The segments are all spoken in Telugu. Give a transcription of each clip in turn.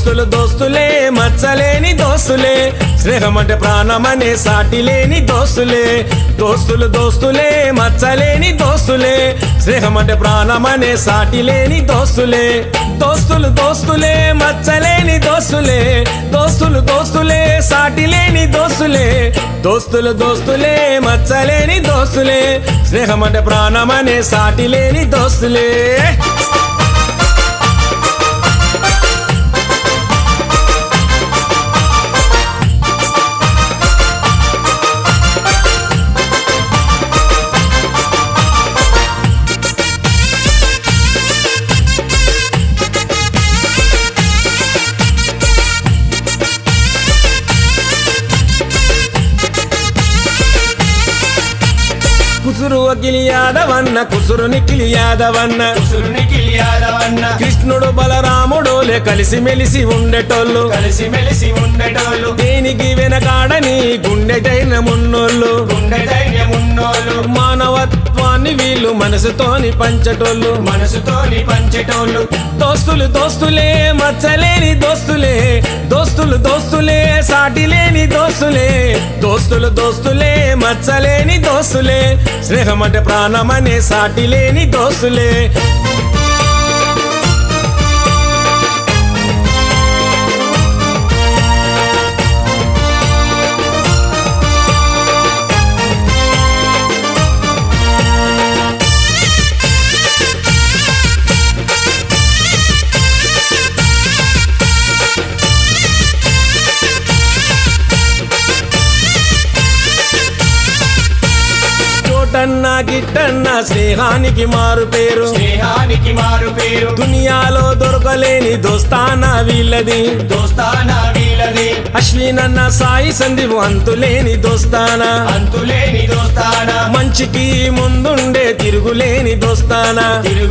దోస్తులు దోస్తులే మచ్చలేని దోస్తులే స్నేహమంటే ప్రాణమనే సాటి లేని దోస్తులే దోస్తులు దోస్తులే మచ్చలేని దోస్తులే స్నేహమంటే ప్రాణమనే సాటి లేని దోస్తులే దోస్తులు దోస్తులే మచ్చలేని దోస్తులే దోస్తులు దోస్తులే సాటి లేని దోస్తులే దోస్తులు దోస్తులే మచ్చలేని దోస్తులే స్నేహమంటే ప్రాణమనే సాటి లేని దోస్తులే కుసురు అఖిల్ యాదవన్న కుసురు నిఖిల్ యాదవన్న కృష్ణుడు బలరాముడోలే కలిసి మెలిసి ఉండేటోళ్ళు దేనికి వెనకాడని గుండె ధైర్యమున్నోళ్ళు మానవత్వాన్ని వీళ్ళు మనసుతోని పంచటోళ్ళు దోస్తులు దోస్తులే మచ్చలేని దోస్తులే దోస్తులు దోస్తులే సాటి లేని దోస్తులే దోస్తులు దోస్తులే మచ్చలేని దోస్తులే స్నేహమంటే ప్రాణమనే సాటి లేని దోస్తులే గిట్టన్నా గిట్టన్నా స్నేహానికి మారు పేరు దునియాలో దొరకలేని దోస్తానా వీళ్ళది అశ్వినన్న సాయి సందీప్ అంతులేని దోస్తానా మంచికి ముందుండే తిరుగులేని దోస్తానా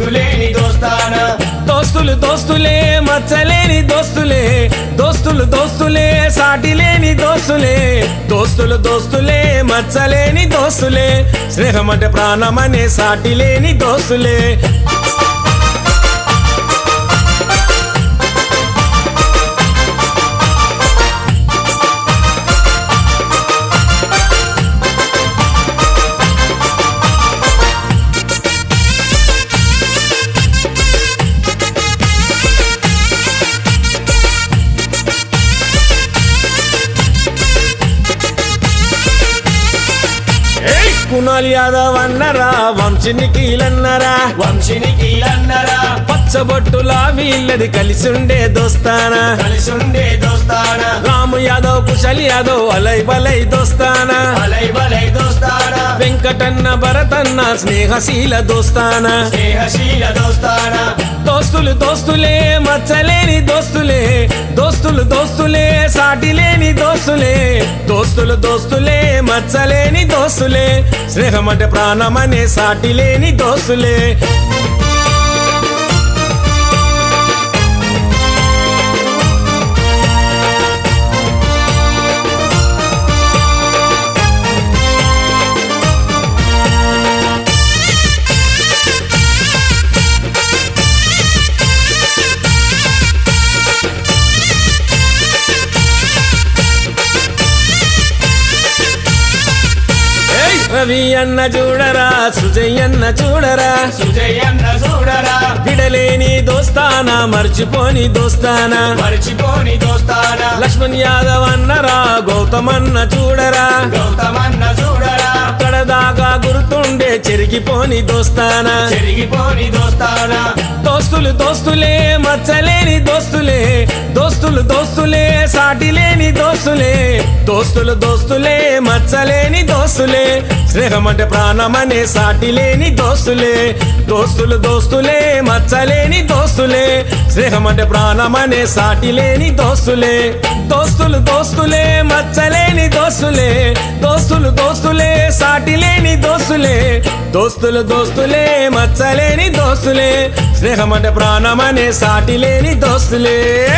దోస్తులు దోస్తులే మచ్చలేని దోస్తులే దోస్తులు దోస్తులే సాటి లేని దోస్తులే దోస్తులు దోస్తులే మచ్చలేని దోస్తులే స్నేహమంటే ప్రాణమనే సాటి లేని దోస్తులే కునాల్ యాదవ్ అన్నరా వంశీనిఖిలన్నరా పచ్చబొట్టులా వీళ్ళది కలిసుండే దోస్తానా రాము యాదవ్ కుశల్ యాదవ్ అలై బలై దోస్తానా వెంకటన్న భరతన్న స్నేహశీల దోస్తానా దోస్తులు దోస్తులే మచ్చలేని దోస్తులే దోస్తులు దోస్తులే సాటి లేని దోస్తులే దోస్తులు దోస్తులే మచ్చలేని దోస్తులే స్నేహమంటే ప్రాణమనే సాటి లేని దోస్తులే రవి అన్న చూడరా సుజయన్న చూడరా విడలేని దోస్తానా మర్చిపోని దోస్తానా లక్ష్మణ్ యాదవ్ అన్నరా గౌతమన్న చూడరా కడదాకా గుర్తుండే చెరిగిపోని దోస్తానా దోస్తులు దోస్తులే మచ్చలేని దోస్తులే దోస్తులు దోస్తులే సాటి లేని దోస్తులే దోస్తులు దోస్తులే మచ్చలేని దోస్తులే స్నేహమంటే ప్రాణమనే సాటి లేని దోస్తులే దోస్తులు దోస్తులే మచ్చలేని దోస్తులే స్నేహమంటే ప్రాణమనే సాటి లేని దోస్తులే దోస్తులు దోస్తులే మచ్చలేని దోస్తులే దోస్తులు దోస్తులే సాటి లేని దోస్తులే దోస్తులు దోస్తులే మచ్చలేని దోస్తులే స్నేహమంటే ప్రాణమనే సాటి లేని దోస్తులే